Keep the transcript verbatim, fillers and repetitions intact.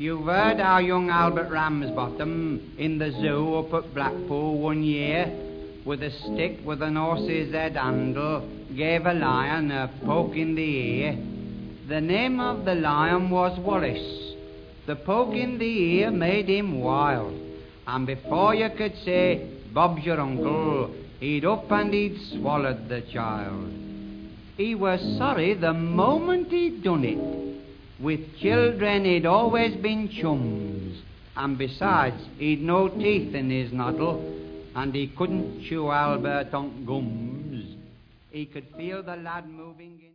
You've heard how young Albert Ramsbottom in the zoo up at Blackpool one year, with a stick with an horse's head handle, gave a lion a poke in the ear. The name of the lion was Wallace. The poke in the ear made him wild, and before you could say, Bob's your uncle, he'd up and he'd swallowed the child. He was sorry the moment he'd done it. With children he'd always been chums, and besides he'd no teeth in his noddle, and he couldn't chew Albert on gums. He could feel the lad moving in